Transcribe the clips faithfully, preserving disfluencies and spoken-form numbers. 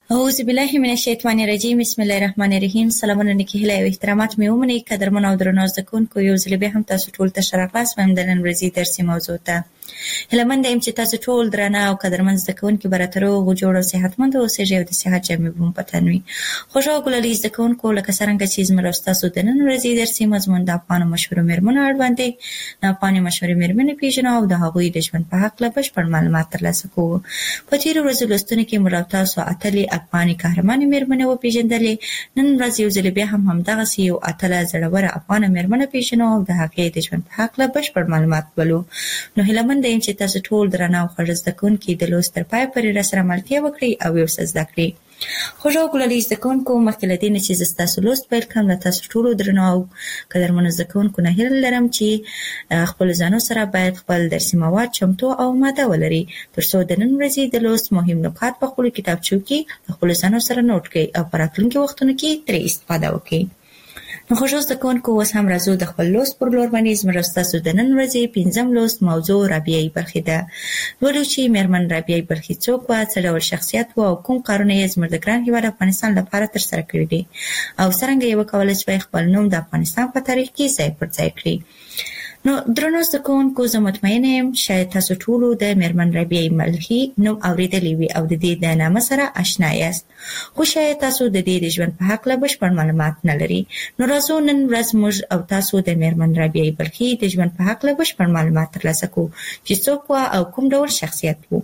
اعوذ بالله من الشیطان الرجیم. بسم الله الرحمن الرحیم. سلامونه نیکی هیله او احترامات مې ومنئ. قدرمن او درنو زده کوونکو، یو ځل بیا هم تاسو ټول ته ښه راغلاست وایم د نن ورځې درسي موضوع ته. هیلهمنده یم چې تاسو ټول درانه او قدرمن زده کوونکي به راته روغ او جوړ او صحتمند اوسئ او د صحت جامې به مو په تن وي. خوږو او ګلالي زده کوونکو، لکه څرنګه چې زموږ او ستاسو د نن ورځې درسي مضمون د افغانو مشهورو مېرمنو اړوند دی. د افغاني مشهورې مېرمنې پېژنو او د هغوی د ژوند په هکله بشپړ معلومات ترلاسه کوو. په تېرو ورځو لوستونو کې موږ او تاسو اتلې افغاني قهرمانې مېرمنې وپېژندلې. نن ورځ یو ځل بیا هم همدغسې یو اتله زړوره افغانه مېرمنه پېژنو او د هغې د ژوند په هکله بشپړ معلومات ولو. نو هیلهمنده یم چې تاسو ټول درانه او خوږ زده کوونکي د لوست تر پایه پورې راسره ملتیا وکړئ او یو څه زده کړئ. خوږو او ګلالي زده کوونکو، مخکې له دې نه چې زه ستاسو لوست پیل کړم، له تاسو ټولو درنو او قدرمنو زده کوونکو نه هیله لرم چې خپلو ځانو سره باید خپل درسي مواد چمتو او ماده ولرئ، تر څو د نن ورځې د لوست مهم نکات په خپلو کتابچو کې د خپلو ځانو سره نوټ کړئ او په راتلونکي وختونو کې ترې استفاده وکړئ. نو خوږو زده کوونکو، اوس هم راځو د خپل لوست پر لور باندې. زموږ او ستاسو د نن ورځې پنځم لوست موضوع رابعه بلخي ده. لولو چې مېرمن رابعه بلخي څوک وه، څه ډول شخصیت و او کوم کارونه یې زموږ د ګران هېواد افغانستان لپاره ترسره کړي دي او څرنګه یې وکولی شوی خپل نوم د افغانستان په تاریخ کې ځای پر ځای کړي. نو درنو زده کوونکو، زه مطمئنه یم شاید تاسو ټولو د مېرمن رابعه بلخي نوم اورېدلی وي او د دې د نامه سره اشنا یاست، خو شاید تاسو د دې د ژوند په هکله بشپړ معلومات نه لرئ. نو راځو نن ورځ موږ او تاسو د مېرمن رابعه بلخي د ژوند په هکله بشپړ معلومات ترلاسه کوو چې څوک وه او کوم ډول شخصیت و.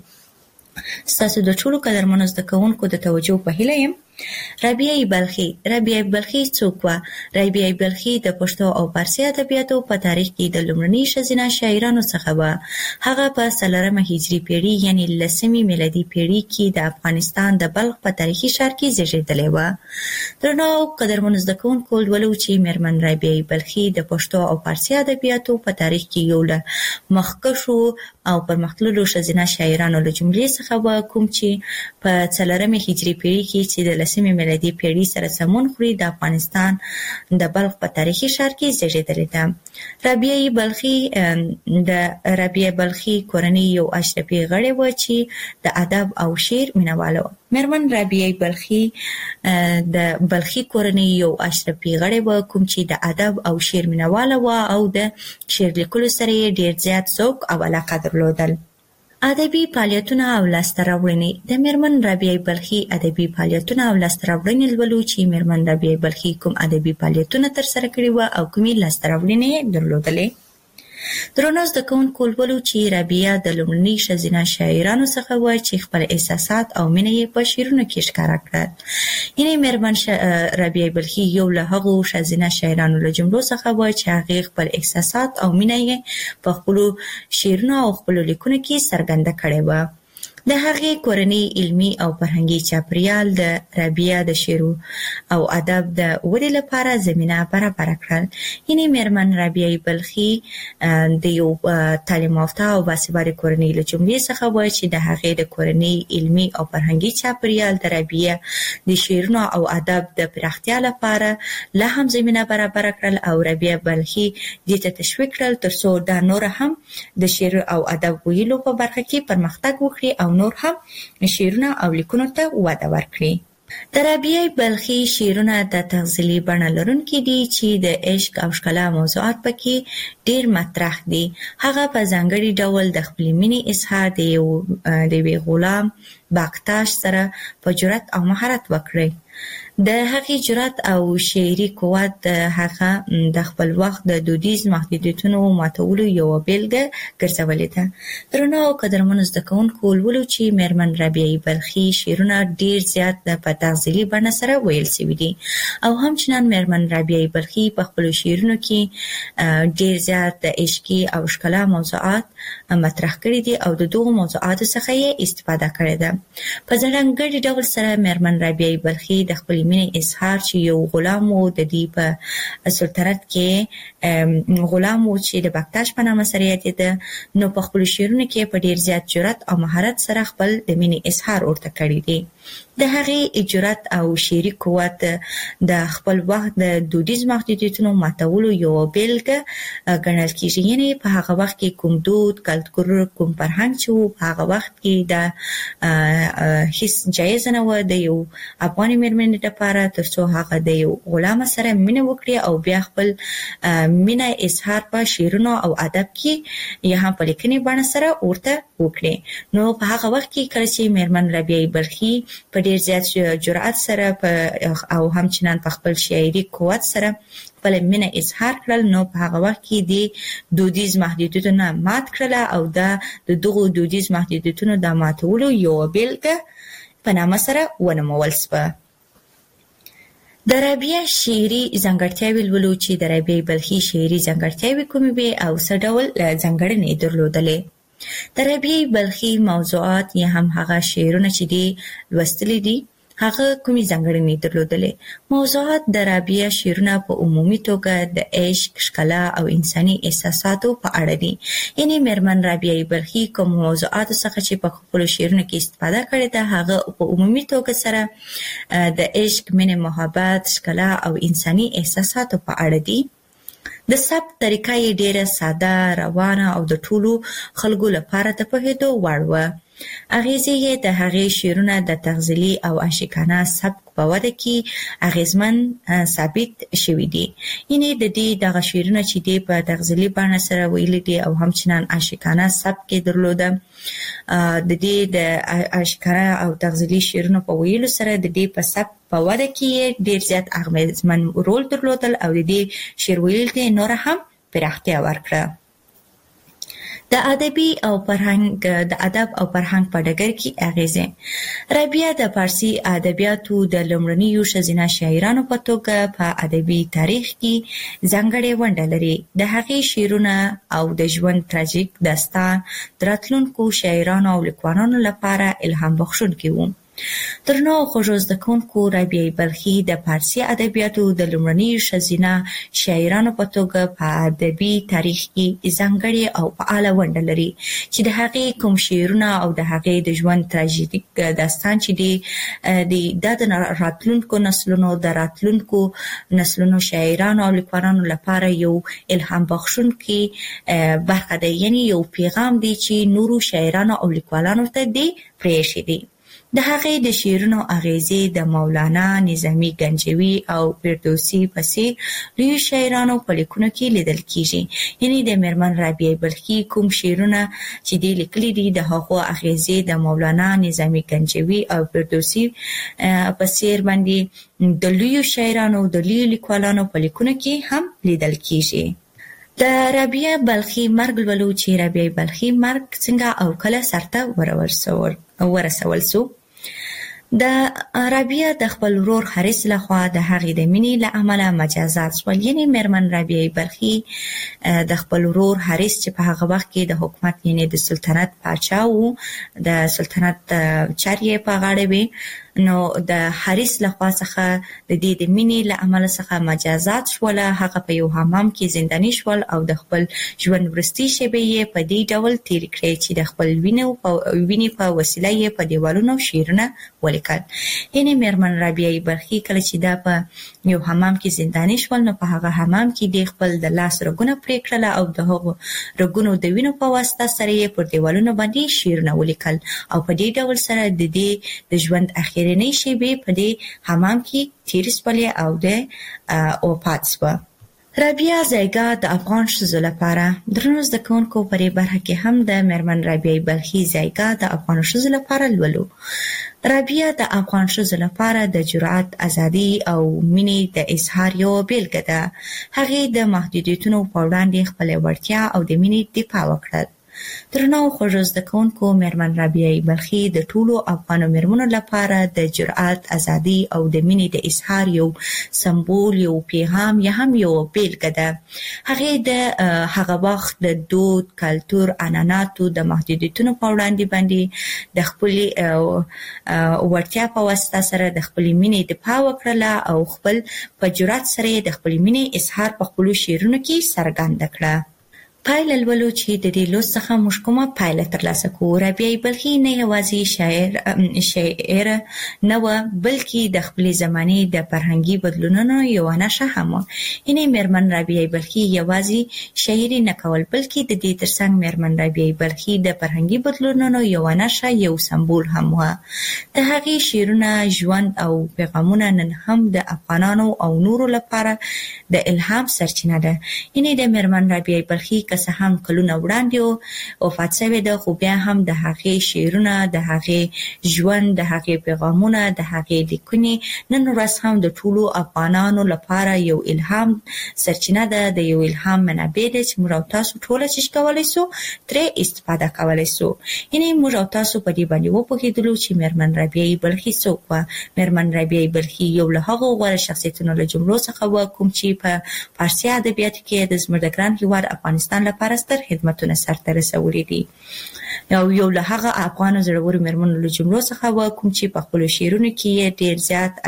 ستاسو د ټولو قدرمنو زده کوونکو د توجه په هیله یم. رابعه بلخي رابعه بلخي څوک وه؟ رابعه بلخي د پښتو او فارسي ادبیاتو په تاریخ کې د لومړنۍ ښځینه شاعرانو څخه وه. هغه په څلورمه هجري پېړۍ یعنې لسمې میلادي پېړۍ کې د افغانستان د بلخ په تاریخي ښار کې زېږېدلې وه. درنو او قدرمنو زده کوونکو، لولو چې مېرمن رابعه بلخي د پښتو او فارسي ادبیاتو په تاریخ کې یو له مخکښو او پرمختللو ښځینه شاعرانو له جملې څخه وه، کوم چې په څلورمې هجري پېړۍ کې چې د لسمې میلادي پېړۍ سره سمون خوري د افغانستان د بلخ په تاریخي ښار کې زېږېدلې ده. رابعه بلخي د رابعه بلخي کورنۍ یو اشرفي غړې وه چې د ادب او شعر مینهواله وه. مېرمن رابعه بلخي د بلخي کورنۍ یو اشرفي غړې وه، کوم چې د ادب او شعر مینهواله وه او د شعر لیکلو سره یې ډېر زیات ذوق او علاقه درلودل. ادبي فعالیتونه او لاسته راوړنې. د مېرمن رابعه بلخي ادبي فعالیتونه او لاسته راوړنې لولو چې مېرمن رابعه بلخي کوم ادبي فعالیتونه ترسره کړي وه او کومې لاسته راوړنې یې درلودلې. درنو زده کوونکو، لولو چې رابعه د لومړنۍ ښځینه شاعرانو څخه وه چې خپل احساسات او مینه یې په شعرونو کې ښکاره کړل. یعنې مېرمن رابعه بلخي یو له هغو ښځینه شاعرانو له جملو څخه وه چې هغې خپل احساسات او مینه یې په خپلو شعرونو او خپلو لیکنو کې څرګنده کړې وه. د هغې کورنۍ علمي او فرهنګي چاپېریال د رابعه د شعر او ادب د ودې لپاره زمینه برابره کړل. یعنې مېرمن رابعه بلخي د یو تعلیم یافته او باسواده کورنۍ له جملې څخه وه چې د هغې د کورنۍ علمي او فرهنګي چاپېریال د رابعه د شعرونو او ادب د پراختیا لپاره لا هم زمینه برابره کړل او رابعه بلخي دې ته تشویق کړل تر څو دا نور هم د شعر او ادب ویلو په برخه کې پرمختګ وکړي او نور هم شعرونه او لیکنو ته وده ورکړي. د رابعه بلخي شعرونه د تغزلي بڼه لرونکي دي چې د عشق او ښکلا موضوعات پکې ډېر مطرح دي. هغه په ځانګړي ډول د خپلې مینې اظهار د یوې غلام باکتاش سره په جرأت او مهارت وکړي. د هغې جرأت او شعري قوت د هغه د خپل وخت د دودیز محدودیتونو ماتولو یوه بېلګه ګرځولې ده. درنو او قدرمنو زده کوونکو، لولو چې مېرمن رابعه بلخي شعرونه ډېر زیات په تغزلي بڼه سره ویل سوي دي او همچنان مېرمن رابعه بلخي په خپلو شعرونو کې ډېر زیات د عشقي او ښکلا موضوعات مطرح کړي دي او د دغو موضوعاتو څخه یې استفاده کړې ده. په ځانګړي ډول سره مېرمن رابعه بلخي د خپل مینې اظهار چې یو غلام و د دې په سلطنت کې غلام و چې د بکتاش په نامه سره یادېده نو په خپل شعرونو کې په ډیر زیات جرأت او مهارت سره خپل د مینې اظهار ورته کړی دی. د هغې جرأت او شعري قوت د خپل وخت د دودیز محدودیتونو ماتولو یو بیلګه ګڼل کیږي. یعنی په هغه وخت کې کوم دود کلتور کوم فرهنګ چې و په هغه وخت کې د هیڅ جایز نه و د یو افغاني مېرمنې لپاره ترڅو هغه د یو غلام سره مینه وکړي او بیا خپل مینه اظهار په شعرونو او ادب کې یا هم په لیکنې بڼه سره ورته وکړي. نو په هغه وخت کې کله چې مېرمن رابعه بلخي په ډیر زیات جرأت سره او همچنان په خپل شاعري قوت سره خپل مینه اظهار کړل نو په هغه وخت کې د دودیز محدودیتونو مات کړل او د دغو دودیز محدودیتونو د ماتولو یو بیلګه په نامه سره ونومول شوه. د رابعه شعري ځانګړتیاوې لولو چې د رابعه بلخي شعري ځانګړتیاوې کومې وې او څه ډول ځانګړنې درلودلې. د رابعه بلخي موضوعات یا هم هغه شعرونه چې دي لوستلي دي هغه کومې ځانګړنې درلودلې. موضوعات د رابعه شعرونه په عمومي توګه د عشق، ښکلا او انساني احساساتو په اړه دي. یعنی مېرمن رابعه بلخي کوم موضوعاتو څخه چې په خپلو شعرونو کې استفاده کړې ده هغه په عمومي توګه سره د عشق، مینې، محبت، ښکلا او انساني احساساتو په اړه دي. د ثبت طریقه یې ډیره ساده، روانه او د ټولو خلکو لپاره د پوهېدو وړ وه. اغیزې یې د هغې شعرونه د تغزلي او عاشقانه سبک په وده کې اغیزمن ثابت شوي دي. یعنې د دې دغه شعرونه چې دي په تغزلي بڼه سره ویلي دي او همچنان عاشقانه سبک یې درلوده. د دې د عاشقانه او تغزلي شعرونو په ویلو سره د دې په سبک په وده کې ډیر زیات اغیزمن رول درلودل او د دې شعر ویل ته نور هم پراختیا ورکړه. د ادبي او فرهنګ د ادب او فرهنګ په ډګر کې اغیزې. رابعه د فارسي ادبیاتو د لومړنیو ښځینه شاعرانو په توګه په ادبي تاریخ کې ځانګړې ونډه لري. د هغې شعرونه او د ژوند تراژیک داستان د راتلونکو شاعرانو او لیکوالانو لپاره الهام بخښونکي وو. درنو خوږو زده کوونکو، رابعه بلخي د فارسي ادبیاتو د لومړنیو ښځینه شاعرانو په توګه په ادبي تاریخ کې ځانګړې او فعاله ونډه لري چې د هغې کوم شعرونه او د هغې د ژوند تراژیک داستان چې دی دا د راتلونکو نسلونو د راتلونکو نسلونو شاعرانو او لیکوالانو لپاره یو الهام بخښونکی برخه ده. یعنی یو پیغام دی چې نورو شاعرانو او لیکوالانو ته دی پرېښی دی. د هغې د شعرونو اغیزې د مولانا، نظامي گنجوي او فردوسي په څېر لویو شاعرانو په لیکنو کې لیدل کیږي. یعنی د مېرمن رابعه بلخي کوم شعرونه چې دی لیکلي دي د هغو اغیزې د مولانا، نظامي گنجوي او فردوسي په څېر باندې د لویو شاعرانو د لویو لیکوالانو په لیکنو کې هم لیدل کیږي. د رابعه بلخي مرګ لولو چې رابعه بلخي مرګ څنګه او کله سرته ورسول سو. د رابعه د خپل ورور حارث لخوا د هغې د مینې له امله مجازات شول. یعنې مېرمن رابعه بلخي د خپل ورور حارث چې په هغه وخت کې د حکومت یعنې د سلطنت پاچا و، د سلطنت چارې یې په غاړه وې، نو د حارث لخوا څخه د دې د مینې له امله څخه مجازات شول. هغه په یو حمام کې زنداني شول او د خپل ژوند وروستۍ شېبې یې په دې ډول تېرې کړې چې د خپل وینې په وسیله یې په دیوالونو شعرونه ولیکل. یعنې مېرمن رابعه بلخي کله چې دا په یو حمام کې زنداني شول نو په هغه حمام کې د خپل د لاس رګونه پرې کړل او د هغو رګونو د وینو په واسطه سره یې پر دیوالونو باندې شعرونه ولیکل او په دې ډول سره د دې د ژوند اخرنۍ شېبې په دې حمام کې تېرې شولې او د وفات شوه. رابعه ځایګاه د افغان ښځو لپاره. درنو زده کوونکو، په دې برخه کې هم د مېرمن رابعه بلخي ځایګاه د افغان ښځو لپاره لولو. رابعه د افغان ښځو لپاره د جرأت، ازادي او مینې د اظهار یوه بیلګه ده. هغې د محدودیتونو په وړاندې خپله وړتیا او د مینې دفاع وکړل. درنو خوږو زده کوونکو، مېرمن رابعه بلخي د ټولو افغانو مېرمنو لپاره د جرأت، ازادي او د مینې د اظهار یو سمبول، یو پیغام یا هم یو بیلګه ده. هغې د هغه وخت د دود، کلتور، عنعناتو د محدودیتونو په وړاندې باندې د خپل وړتیا په واسطه سره د خپل مینې دفاع وکړله او خپل په جرأت سره د خپل مینې اظهار په خپل شعرونو کې څرګند کړه. پایله لولو چې د دې لوست څخه موږ کومه پایله ترلاسه کوو. رابعه بلخي نه یوازې شاعر شاعر نه و، بلکې د خپلې زمانې د فرهنګي بدلونونو یوه نښه هم وه. یعنې مېرمن رابعه بلخي یوازې شاعري نه کول، بلکې د دې ترڅنګ مېرمن رابعه بلخي د فرهنګي بدلونونو یوه نښه، یو سمبول هم وه. د هغې شعرونه، ژوند او پیغامونه نن هم د افغانانو او نورو لپاره د الهام سرچینه ده. یعنې د مېرمن رابعه بلخي که څه هم کلونه وړاندې وفات شوې ده، خو بیا هم د هغې شعرونه، د هغې ژوند، د هغې پیغامونه، د هغې لیکنې نن ورځ هم د ټولو افغانانو لپاره یو الهام سرچینه ده، د یو الهام منابع ده چې موږ او تاسو ټوله چې کولی سو ترې استفاده کولی سو. یعنې موږ او تاسو په دې باندې وپوهېدلو چې مېرمن رابعه بلخي څوک وه. مېرمن رابعه بلخي یو له هغو غوره شخصیتونو له جملو څخه وه کوم چې په فارسي ادبیاتو کې د زموږ د ګران هېواد افغانستان لپاره ستر خدمتونه سرته رسولي دي. او یو له هغه افغانو زړورو مېرمنو له جملو څخه وه کوم چې په خپلو شعرونو کې ډېر زیات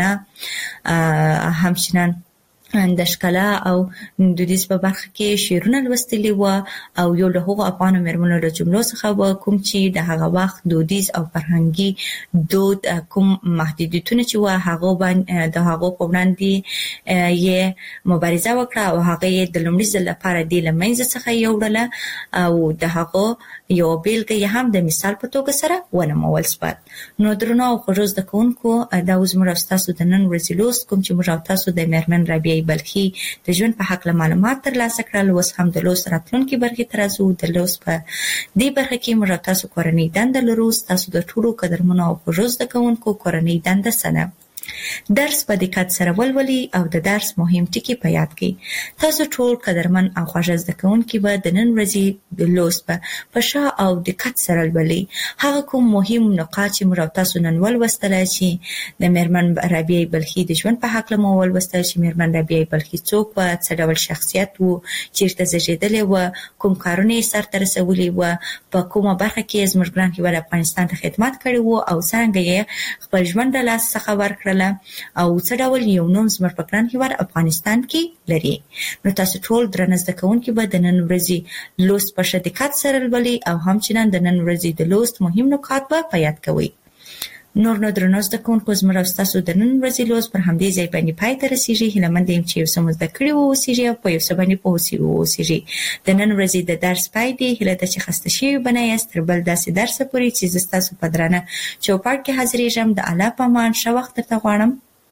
عاشقانه، همچنان د ښکلا او دودیز په برخه کې شعرونه لوستلي وه. او یو له هغو افغانو مېرمنو له جملو څخه وه کوم چې د هغه وخت دودیز او فرهنګي دود کوم محدودیتونه چې وه هغو باندې د هغو په وړاندې یې مبارزه وکړه او هغه یې د لومړي ځل لپاره دې له منځه څخه یوړله او د هغو یو بیلګه یې هم د مثال په توګه سره ونمول شوه. نو درنو او خوږو زده کوونکو، دا اوس موږ او ستاسو د نن ورځې لوست کوم چې موږ او تاسو د مېرمن رابعه بلخي د ژوند په هکله معلومات ترلاسه کړل. اوس هم د لوست راتلونکي برخې ته راځو. د لوست په دې برخه کې موږ او تاسو کورنۍ دنده لرو. ستاسو د ټولو قدرمنو او خوږو زده کوونکو کورنۍ دنده څه ده؟ درس په دقت سره ولولئ او د درس مهم ټکي په یاد کړئ. تاسو ټول قدرمن او خوږ زده کوونکي به د نن ورځې د لوست په ښه او دقت سره ولولئ. هغه کوم مهم نقاط چې موږ او تاسو نن ولوستل چې د مېرمن رابعه بلخي د ژوند په هکله مو ولوستل چې مېرمن رابعه بلخي څوک وه، څه ډول شخصیت و، چیرته زیږېدلې وه، کوم کارونه یې سرته رسولي وه، په کومه برخه کې زموږ ګران هېواد افغانستان ته خدمت کړی و او څرنګه یې خپل ژوند له لاسه څخه ورکړله او څه ډول یو نوم زموږ په ګران هېواد افغانستان کې لري. نو تاسو ټول درنه زده کوونکي به د نن ورځې لوست په ښه دقت سره لولئ او همچنان د نن ورځې د لوست مهم نکات به په یاد کوئ. نور نو درنو زده کوونکو، زموږ او ستاسو د نن ورځې لوست پر همدې ځای باندې پای ته رسېږي. هیله مند یم چې یو څه مو زده کړي واوسېږي او په یو څه باندې پوه شوي واوسېږي. د نن ورځې د درس پای دی. هیله ده چې خسته شوي به نه یاست. تر بل داسې درسه پورې چې زه ستاسو په درانه چوپړ کې حاضرېږم، د الله په امان ښه وخت درته غواړم.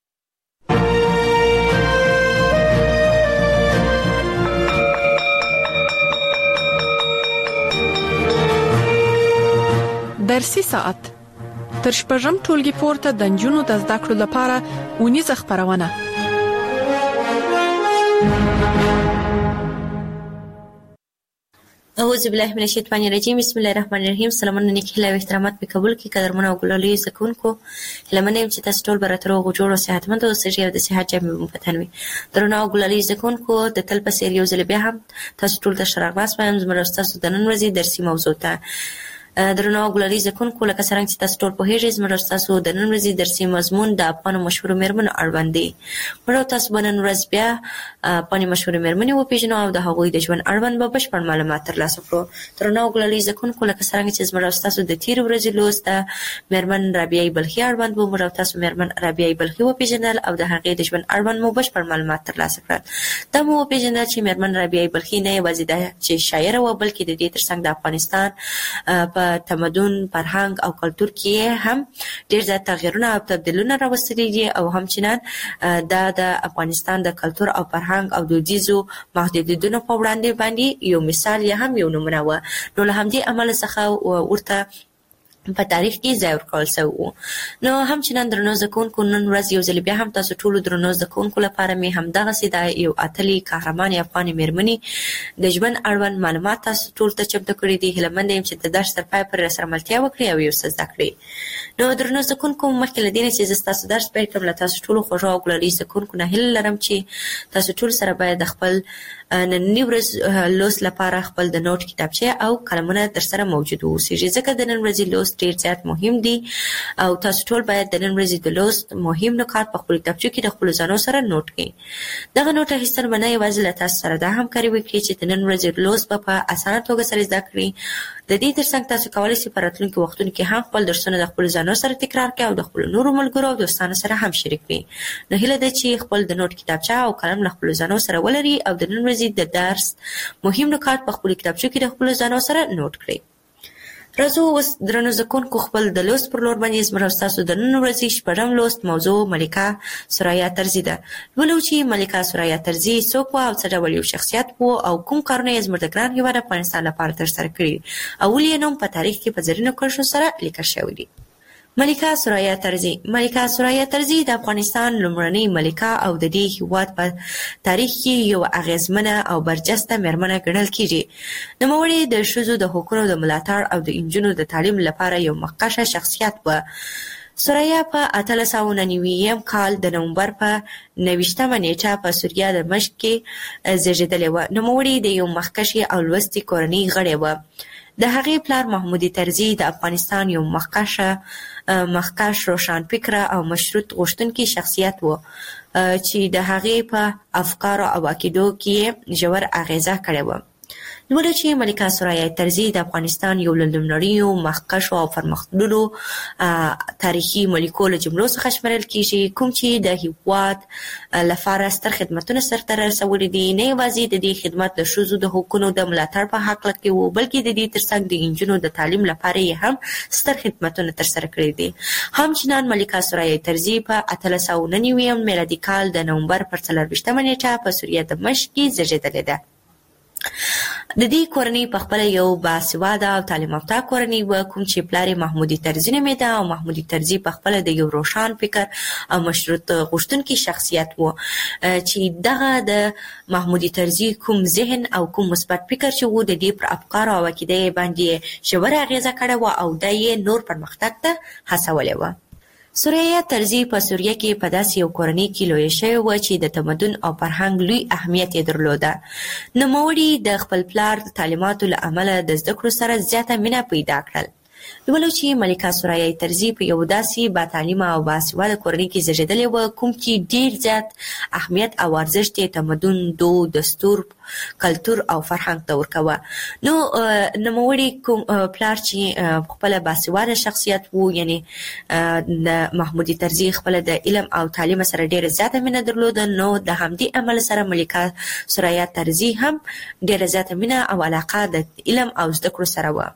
درسي ساعت تر شپږم ټولګي پورته د نجونو د زده کړو لپاره اونیزه خپرونه. اعوذ بالله من الشیطان الرجیم. بسم الله الرحمن الرحیم. سلامونه، نیک هیله او احترامات په قبول کې قدرمنو او ګلالي زده کوونکو. هیله منم چې تاسو ټول به راته روغ جوړ او صحتمند اوسئ او د صحت جامې مو په تن وي. درنو او ګلالي زده کوونکو، د تل په څېر یو ځل بیا هم تاسو ټول ته ښه راغلاست وایم زموږ ستاسو د نن ورځې درسي موضوع ته. درنو او ګلالي زده کوونکو، لکه څرنګه چې تاسو ټول پوهېږئ زموږ ستاسو د نن ورځې درسي مضمون د افغانو مشهورو مېرمنو اړوند دی. موږ تاسو به نن ورځ بیا افغاني مشهورې مېرمنې وپېژنو او د هغوی د ژوند اړوند به بشپړ معلومات ترلاسه کړو. درنو او ګلالي زده کوونکو، لکه څرنګه چې زموږ ستاسو د تېرې ورځې لوست د مېرمن رابعه بلخي اړوند و، موږ تاسو مېرمن رابعه بلخي وپېژندل او د هغې د ژوند اړوند مو بشپړ معلومات ترلاسه کړل. دا مو وپېژندل چې مېرمن رابعه بلخي نه یوازې ده چې شاعره وه، بلکې د دې ترڅنګ د افغانستان په تمدن، فرهنګ او کلتور کې هم ډېر زیات تغیرونه او تبدیلونه راوستلي دي او همچنان دا د افغانستان د کلتور او فرهنګ او دودیزو محدودیتونو په وړاندې باندې یو مثال یا هم یو نمونه وه. نو له همدې امله څخه ورته په تاریخ کې ځای ورکول شوی و. نو همچنان درنو زده کوونکو، نن ورځ یو ځل بیا هم تاسو ټولو درنو زده کوونکو لپاره مې همدغسې دا یو اتلې قهرمانې افغانې مېرمنې د ژوند اړوند معلومات تاسو ټولو ته چمتو کړي دي. هیله مند یم چې د درس تر پایه پورې راسره ملتیا وکړئ او یو څه زده کړئ. نو درنو زده کوونکو، مخکې له دې نه چې زه ستاسو درس پیل کړم، له تاسو ټولو خوږو او ګلالي زده کوونکو نه هیله لرم چې تاسو ټول سره باید د خپل ننني ورځ لوست لپاره خپل د نوټ کتابچه او قلمونه درسره موجود واوسېږي، ځکه د نن ورځې لوست ډېر زیات مهم دي او تاسو ټول باید د نن ورځې د لوست مهم نکات په خپلو کتابچو کې د خپلو ځانو سره نوټ کړئ. دغه نوټ اخیستل به نه یوازې له تاسو سره دا همکاري وکړي چې د نن ورځې لوست به په اسانه توګه سره زده کړئ، د دې ترڅنګ تاسو کولی شئ په راتلونکي وختونو کې هم خپل درسونه د خپلو ځانو سره تکرار کړئ او د خپلو نورو ملګرو او دوستانو سره هم شریک کړئ. نو هیله ده چې خپل د نوټ کتابچه او قلم له خپلو ځانو سره ولري او د نن ورځې د درس مهم نکات په خپلو کتابچو کې د خپلو ځانو سره نوټ کړئ. راځو اوس درنو زده کوونکو خپل د لوست پر لور باندې زموږ او ستاسو د نن ورځې شپږم لوست موضوع ملکه سرایه ترزي ده. لولو چې ملکه سرایه ترزي څوک وه او څه ډول یو شخصیت و او کوم کارونه یې زموږ د ګران هېواد افغانستان لپاره ترسره کړي او ولې یې نوم په تاریخ کې په زرینو کرښو سره لیکل شوی دی. ملکه سرایه ترزي. ملکه سرایه ترزي د افغانستان لومړنۍ ملکه او د دې هېواد په تاریخ کې یو اغیزمنه او برجسته مېرمنه ګڼل کېږي. نوموړې د ښځو د حقونو د ملاتړ او د نجونو د تعلیم لپاره یو مخکښه شخصیت وه. سرایه په اتلس سوه نهه نوي کال د نومبر په نویشتمه نیټه په سوریه دمشق کې زیږېدلې وه. نوموړې د یو مخکښې او لوستې کورنۍ غړې وه. د هغې پلار محمود ترزي د افغانستان یو مخکښه مخکښ روښانفکره او مشروط غوښتونکی شخصیت و چې د هغې په افکارو او عقیدو کې ژور اغیزه کړې وه. لولو چې ملکه سرایه ترزي د افغانستان یو له لومړنیو مخکښو او پرمختللو تاریخي ملکو له جملو څخه شمېرل کېږي، کوم چې د هېواد لپاره ستر خدمتونه سرته رسولي دي. نه یوازې د دې خدمت د ښځو د حقونو د ملاتړ په هکله کې و، بلکې د دې ترڅنګ د نجونو د تعلیم لپاره یې هم ستر خدمتونه ترسره کړي دي. همچنان ملکه سرایه ترزي په اتلس سوه نهه نوي میلادي کال د نومبر پر څلرویشتمه نیټه په سوریه دمشق کې زیږېدلې ده. د دې کورنۍ په خپله یو باسواده او تعلیم یافته کورنۍ وه، کوم چې پلار یې محمود ترزي نومېده او محمود ترزي په خپله د یو روښان فکر او مشروط غوښتونکي شخصیت و چې دغه د محمود ترزي کوم ذهن او کوم مثبت فکر چې و د دې پر افکارو او عقیده یې باندې ژوره اغېزه کړې وه او دا یې نور پرمختګ ته هڅولې وه. سرایه ترزي په سوریه کې په داسې یو کورنۍ کې لویه شوې وه چې د تمدن او فرهنګ لوی اهمیت یې درلوده. نوموړي د خپل پلار د تعلیماتو له امله د زده کړو سره زیاته مینه پیدا کړل. لولو چې ملکه سرایه ترزي په یو داسې باتعلیمه او باسواده کورنۍ کې زیږېدلې وه، کوم چې ډېر زیات اهمیت او ارزښت یې تمدن، دود، دستور، کلتور او فرهنګ ته ورکوه. نو نوموړي کوم پلار چې خپله باسواده شخصیت و، یعنې د محمود ترزي خپله د علم او تعلیم سره ډېره زیاته مینه درلوده، نو د همدې عمل سره ملکه سرایه ترزي هم ډېره زیاته مینه او علاقه د علم او زده کړو سره وه.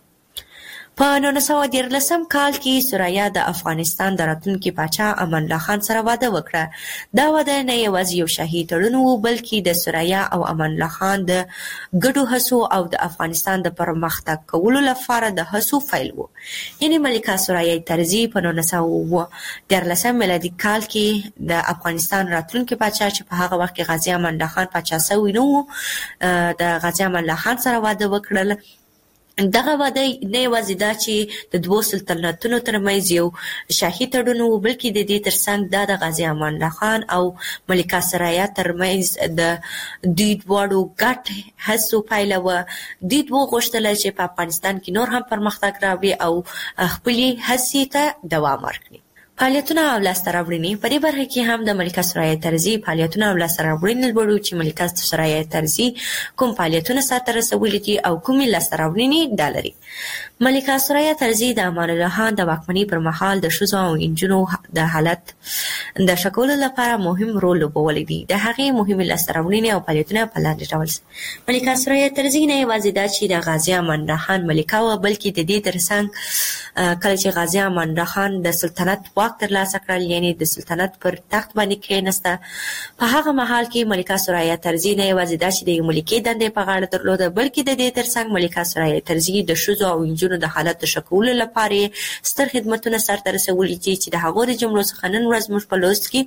په نولس سوه دیارلسم کال کې سرایه د افغانستان د راتلونکي پاچا امان الله خان سره واده وکړه. دا واده نه یوازې یو شاهي تړون و، بلکې د سرایه او امان الله خان د ګډو هڅو او د افغانستان د پرمختګ کولو لپاره د هڅو پیل و. یعنې ملکه سرایه ترزي په نولس سوه دیارلسم میلادي کال کې د افغانستان راتلونکي پاچا چې په هغه وخت کې غازي امان الله خان پاچا سوی نه و، د غازي امان الله خان سره واده وکړل. دغه واده نه یوازې دا چې د دوو سلطنتونو ترمنځ یو شاهي تړون و، بلکې د دې ترڅنګ دا د غازي امان الله خان او ملکه سرایه ترمنځ د دوی دواړو ګډ هڅو پایله وه. دوی دوی غوښتل چې په افغانستان کې نور هم پرمختګ راوړي او خپلې هڅې ته دوام ورکړي. فعالیتونه او لاسته راوړنې. په دې برخه کې هم د ملکه سرایه ترزي فعالیتونه او لاسته راوړنې لولو چې ملکه سرایه ترزي کوم فعالیتونه سرته رسولي دي او کومې لاسته راوړنې دا لري. ملکه سرایه ترزي د امان الله خان د واکمنۍ پر مهال د ښځو او نجونو د حالت د ښه کولو لپاره مهم رول لوبولی دی. د هغې مهمې لاسته راوړنې او فعالیتونه په لاندې ډول ملکه سرایه ترزي نه یوازې دا چې د غازي امان الله خان ملکه وه، بلکې د دې ترڅنګ کله چې غازي امان الله خان د سلطنت واک واک ترلاسه کړل، یعنی د سلطنت پر تخت باندې کېناسته. په هغه مهال کې ملکه سرایه طرزي نه یوازې دا چې د ملکي دندې په غاړه درلوده، بلکې د دې ترڅنګ ملکه سرایه طرزي د ښځو او نجونو د حالت د ښه کولو لپاره ستر خدمتونه سرته رسولي دي، چې د هغو د جملو څخه نن ورځ موږ په لوست کې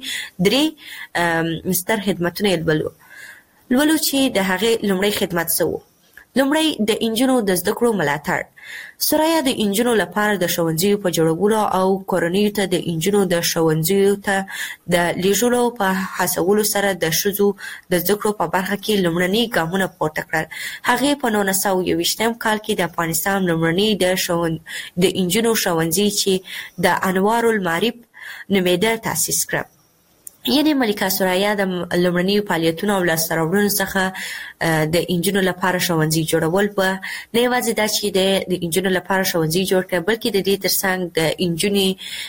درې ستر خدمتونه یې لولو لولو چې د هغې لومړی خدمت څه و؟ لومړی د انجونو د زده کړو ملاتړ. سرایه د انجونو لپاره د ښوونځیو په جوړولو او کورنیو ته د انجونو د ښوونځیو ته د لیږلو په هڅولو سره د ښځو د زده کړو په برخه کې لومړني ګامونه پورته کړل. هغې په نولس سوه یوویشتم کال کې د افغانستان لومړني د ښوون د انجونو ښوونځي چې د انوار المعارف نومیده تاسیس کړ. یعنی ملکه سرایه د لومړنیو فعالیتونو او لاسته راوړنو څخه د انجونو لپاره ښوونځي جوړول په نه یوازې دا چې د انجونو لپاره ښوونځي جوړ کړ، بلکې د دې ترڅنګ د انجونې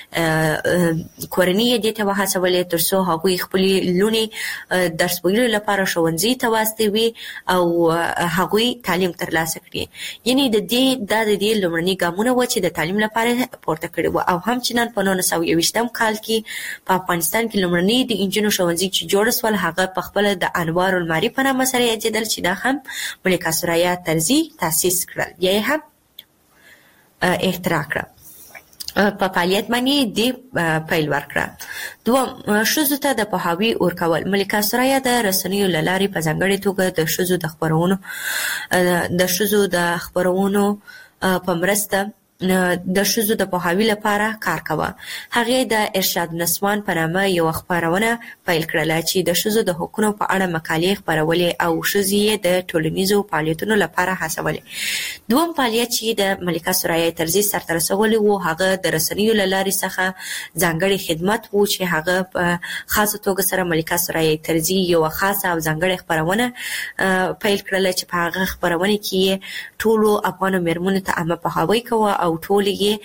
کورنۍ یې دې ته وهڅولې تر څو هغوی خپلې لوڼې درس ویلو لپاره ښوونځي ته واستوي او هغوی تعلیم ترلاسه کړي. یعنی د دې دا د دې لومړني ګامونه و چې د تعلیم لپاره پورته کړي و. او همچنان په نولس سوه یوویشتم کال کې په افغانستان کې لومړني د انجونو ښوونځي چې جوړ سول هغه په خپله د انوار المعارف په نامه سره یادېدل، چې دا هم ملکه سرایه طرزي تاسیس کړل یا یې هم اختراع کړه. په فعالیت باندې دې پیل ورکړه. دوم، ښځو ته د پوهاوي ورکول. ملکه سرایه د رسنیو له لارې په ځانګړې توګه د ښځو د خپرونو د ښځو د خپرونو په مرسته د ښځو د پوهاوي لپاره کار کوه. هغې د ارشاد نسوان په نامه یوه خپرونه پیل کړله چې د ښځو د حقونو په اړه مقالې خپرولې او ښځې یې د ټولنیزو فعالیتونو لپاره هڅولې. دوم فعالیت چې د ملکه سرایه طرزي سرته رسولی و هغه د رسنیو له لارې څخه ځانګړی خدمت و چې هغه په خاصه توګه سره ملکه سرایه طرزي یوه خاصه او ځانګړې خپرونه پیل کړله چې په هغه خپرونه کې یې ټولو افغانو مېرمنو ته عامه پوهاوی کوه او ټول یې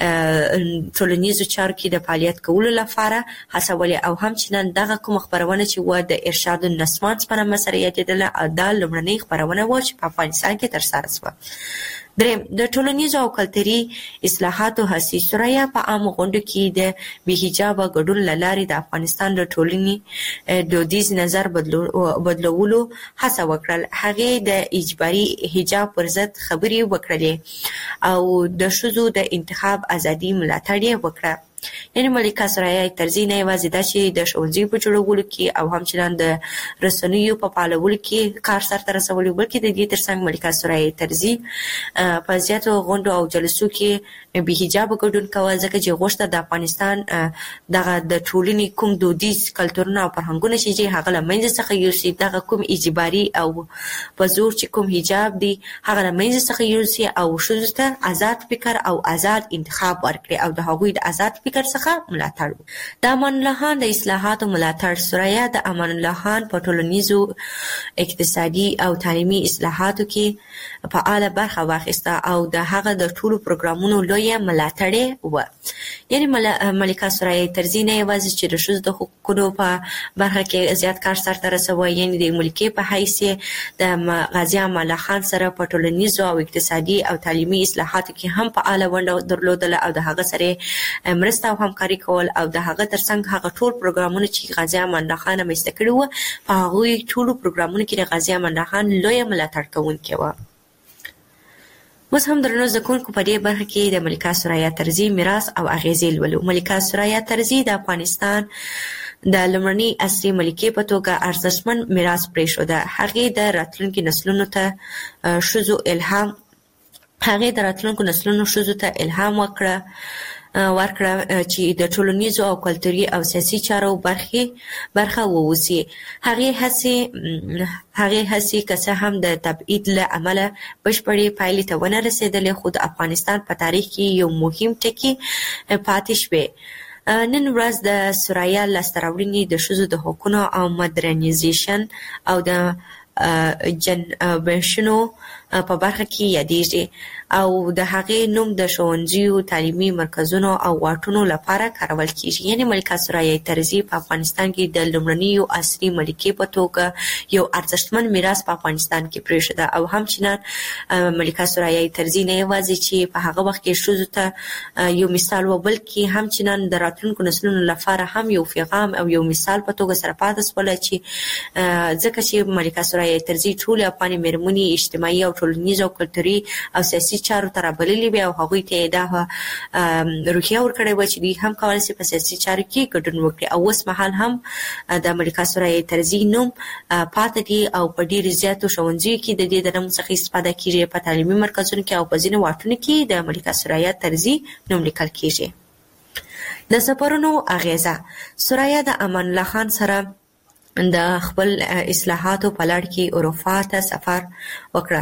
ټولنیزو چارو کې د فعالیت کولو لپاره هڅولې. او همچنان دغه کومه خپرونه چې و د ارشاد النسوان په نامه سره یادېدله، دا لومړنۍ خپرونه وه چې په افغانستان کې ترسره شوه. دریم، د ټولنیزو او کلتوري اصلاحاتو هڅې. سرایه په عامو غونډو کې د بې حجابه ګډون له لارې د افغانستان د ټولنې دودیز نظر بدلولو هڅه وکړل. هغې د اجباري حجاب پر ضد خبرې وکړلې او د ښځو د انتخاب ازادي ملاتړ یې وکړه. یعنی ملکه سرایه طرزي نه یوازې دا چې د ښوونځیو په جوړولو کې او همچنان د رسنیو په فعالولو کې کار سرته رسولی، بلکې د دې ترڅنګ ملکه سرایه طرزي په زیاتو غونډو او جلسو کې بې حجابه ګډون کوه، ځکه چې غوښته د افغانستان دغه د ټولنې کوم دودیز کلتورونه او فرهنګونه چې هغه له منځه څخه یوسي، دغه کوم اجباري او په زور چې کوم حجاب دی هغه له منځه څخه یوسي او ښځو ته آزاد فکر او آزاد انتخاب ورکړي او د هغوی د آزاد فکر څخه ملاتړ. د امان الله خان د اصلاحاتو ملاتړ. سرایه د امان الله خان په ټولنیزو، اقتصادي او تعلیمي اصلاحاتو کې فعاله برخه واخیسته او د هغه د ټولو پروګرامونو لویه ملاتړې وه. یعنی ملکه سرایه طرزي نه یوازې چې د ښځو د حقوقو په برخه کې زیات کار سرته رسوه، یعنی د ملکې په حیث د غازي امان الله خان سره په ټولنیزو او اقتصادي او تعلیمي اصلاحاتو کې هم فعاله ونډه درلودله او د هغه سره مرسته او همکاري کول او د هغه ترڅنګ هغه ټول پروګرامونه چې غازي امان الله خان رامنځته کړي وو په هغوی ټولو پروګرامونو کې د غازي امان الله خان لویه ملاتړ کوونکې وه. اوس هم درنو زده کوونکو په دې برخه کې د ملکه سرایه طرزي میراث او اغیزې لولو. ملکه سرایه طرزي د افغانستان د لومړنۍ عصري ملکې په توګه ارزښتمن میراث پرېښوده. هغې د راتلونکي نسلونو ته ښځو الهام هغې د راتلونکو نسلونو ښځو ته الهام وکړه ورکړه چې د ټولنیزو او کلتوري او سیاسي چارو برخې برخه ووسي. هغې هڅې هغې هڅې که څه هم د تبعید له امله بشپړې پایلې ته ونه رسېدلې، خو د افغانستان په تاریخ کې یو مهم ټکی پاتې شوی. نن ورځ د سرایه لاسته راوړنې د ښځو د حقونو او مدرنیزیشن او د جنبشونو په برخه کې یادېږي او د هغې نوم د ښوونځیو، تعلیمي مرکزونو او واټونو لپاره کارول کیږي. یعنی ملکه ثریا طرزي په افغانستان کې د لومړنیو عصري ملکې په توګه یو ارزښتمن میراث په افغانستان کې پرېښود او همچنان ملکه ثریا طرزي نه یوازې چې په هغه وخت کې ښځو ته یو مثال و، بلکې همچنان د راتلونکو نسلونو لپاره هم یو پیغام او یو مثال په توګه سره پاتې شوله چې ځکه چې ملکه ثریا طرزي ټولې افغانې مېرمنې اجتماعي او ټولنیز او کلتوري او سیاسي چارو ته رابللې وې او هغوی ته یې دا روحیه ورکړې وه چې دوی هم کولی شي په سیاسي چارو کې ګډون وکړي او اوس مهال هم د ملکه ثریا طرزي نوم پاتې دی او په ډېرو زیاتو ښوونځیو کې د دې د نوم څخه استفاده کیږي، په تعلیمي مرکزونو کې او په ځینو واټونو کې د ملکه ثریا طرزي نوم لیکل کیږي. د سفرونو اغیزه: ثریا د امان الله خان سره د خپل اصلاحاتو په لړ کې اروپا ته سفر وکړ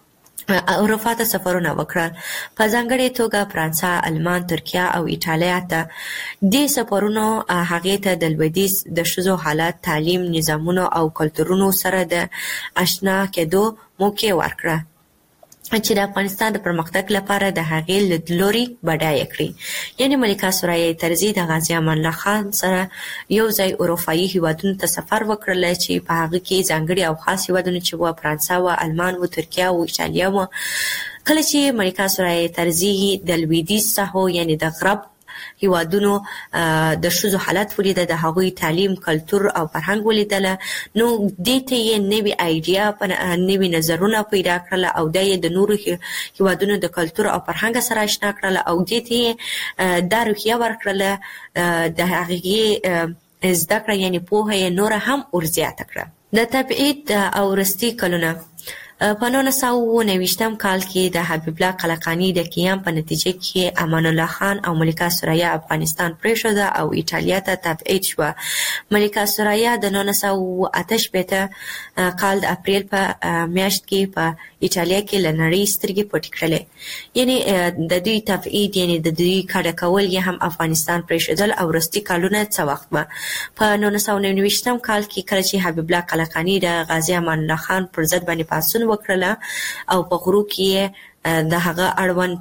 اروپا ته سفرونه وکړل، په ځانګړې توګه فرانسه، المان، ترکیه او ایټالیا ته. دې سفرونو هغې ته د لویدیځ د ښځو حالت، تعلیم، نظامونو او کلتورونو سره د اشنا کېدو موقع ورکړه چې د افغانستان د پرمختګ لپاره د هغې لیدلوري بډایه کړي. یعنی ملکه ثریا طرزي د غازي امان الله خان سره یو ځای اروپایي هیوادونو ته سفر وکړل چې په هغه کې ځانګړي او خاص هیوادونه چې وو فرانسه و، المان و، ترکیه و، ایټالیا و. کله چې ملکه ثریا طرزي د لویدیځ ساحو یعنی د غرب هیوادونو د ښځو حالت ولیده، د هغوی تعلیم، کلتور او فرهنګ ولیدله، نو دې ته یې نوې آیډیا، نوې نظرونه پیدا کړل او دا یې د نورو هیوادونو د کلتور او فرهنګ سره اشنا کړل او دې ته یې دا روحیه ورکړله، د هغې زده کړه یعنی پوهه یې نوره هم ورزیاته کړه. د تبعید او وروستي کلونه: په نولس سوه اوه نوېشتم کال کې د حبیب الله قلقاني د قیام په نتیجه کې امان الله خان او ملکه ثریا افغانستان پرېښوده او ایټالیا ته تبعید شوه. ملکه ثریا د نولس سوه اوه اته شپېته کال د اپریل په میاشت کې په ایټالیا کې له نړۍ سترګې پټې کړلې. یعنی د دوی تبعید یعنی د دوی کډه کول یې هم افغانستان پرېښودل او وروستي کالونه څه وخت به په نولس سوه نهه نوېشتم کال کې کله چې حبیب الله قلقاني د غازي امان الله خان پر ضد باندې پاڅون وکړله او په غرو کې د هغه اړوند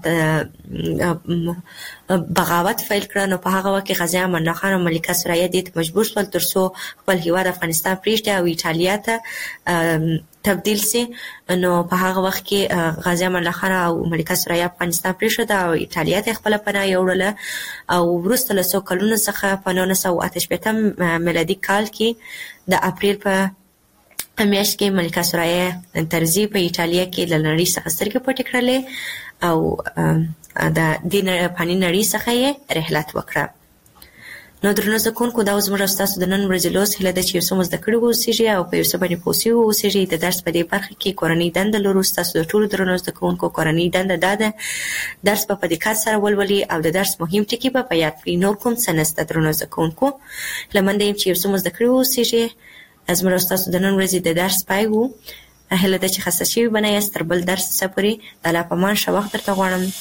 بغاوت فیل کړه، نو په هغه وخت کې غازي امان الله خان او ملکه ثریا دې ته مجبور شول تر څو خپل هیواد افغانستان پرېږدي او ایټالیا ته تبدیل سي. نو په هغه وخت کې غازي امان الله خان او ملکه ثریا افغانستان پرېښوده او ایټالیا ته خپله پناه یوړله او وروسته له څو کلونو څخه په نولس سوه اته شپېتم میلادي کال کې د اپریل په میاشت کې ملکه ثریا طرزي په ایټالیا کې له نړۍ څخه سترګې پټې کړلې او د دې فاني نړۍ څخه یې رحلت وکړه. نو درنو زده کوونکو، دا زموږ او ستاسو د نن ورځې لوست هیله ده چې یو څه مو زده کړي واوسېږي او په یو څه باندې پوه سوي واوسېږي. د درس په دې برخه کې کورنۍ دنده لرو. ستاسو د ټولو درنو زده کوونکو کورنۍ دنده دا ده درس په دقت سره ولولئ او د درس مهم ټکي به په یاد کړئ. نور کوم څه نشته درنو زده کوونکو. هیله منده یم چې یو څه مو زده کړي واوسېږي. زموږ او ستاسو د نن ورځې د درس پای و. هیله ده چې خسته شوي به نه یاست. تر بل درس څه پورې د الله په امان ښه وخت درته غواړم.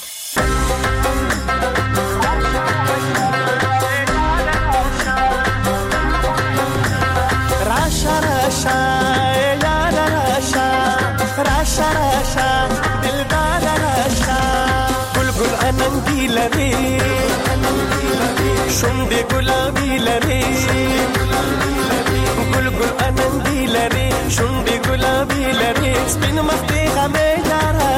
شونډې ګلابي لري ګل ګل انندي لري شونډې ګلابي لري سپین مخ دې غمې یاره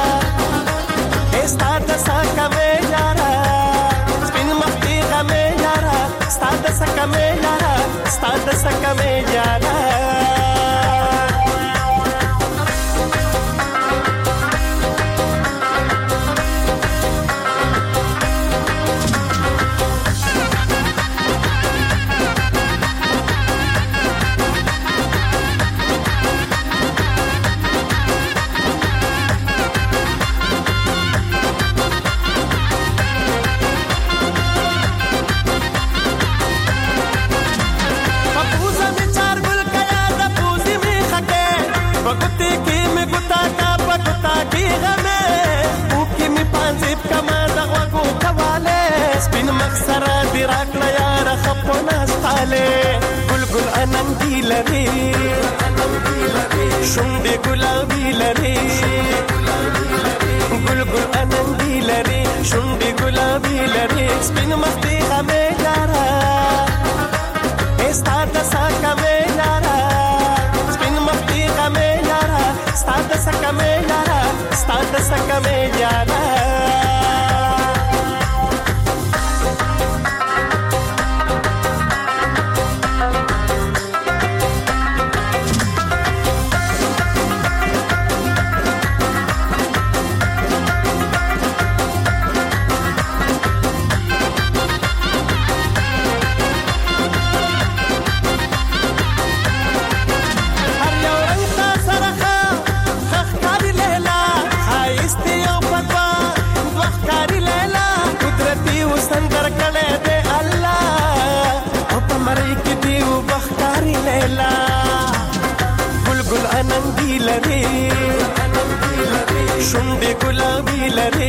ستا د سکه مې یاره سپین مخ دې غمې یاره ستا د سکه مې یاره ستا د سکه مې یاره ګل ګل انندي لري شونډې ګلابي لري ګل اننګي لري شونډې ګلابي لري سپین مختي غمې یارا ستا د سکه مې یارا سپین مختي غمې یارا ستا د سکه مې یارا ستا د سکه مې یارا شونډې ګلابي لري